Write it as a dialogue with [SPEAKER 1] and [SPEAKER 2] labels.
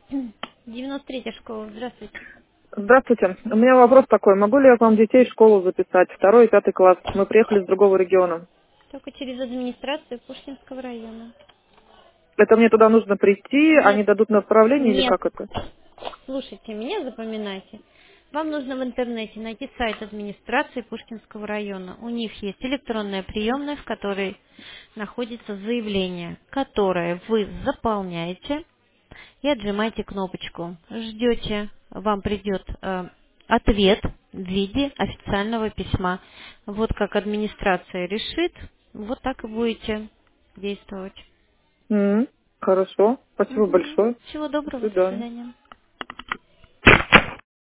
[SPEAKER 1] 93-я школа, здравствуйте.
[SPEAKER 2] Здравствуйте. У меня вопрос такой. Могу ли я к вам детей в школу записать? 2 и 5 класс. Мы приехали с другого региона.
[SPEAKER 1] Только через администрацию Пушкинского района.
[SPEAKER 2] Это мне туда нужно прийти,
[SPEAKER 1] Нет,
[SPEAKER 2] они дадут направление или
[SPEAKER 1] нет.
[SPEAKER 2] как это?
[SPEAKER 1] Слушайте, меня запоминайте. Вам нужно в интернете найти сайт администрации Пушкинского района. У них есть электронная приемная, в которой находится заявление, которое вы заполняете и отжимаете кнопочку. Ждете, вам придет ответ в виде официального письма. Вот как администрация решит, вот так и будете действовать.
[SPEAKER 2] Хорошо. Спасибо
[SPEAKER 1] Мгм.
[SPEAKER 2] большое.
[SPEAKER 1] Всего
[SPEAKER 2] До
[SPEAKER 1] доброго, до
[SPEAKER 2] свидания.
[SPEAKER 1] свидания.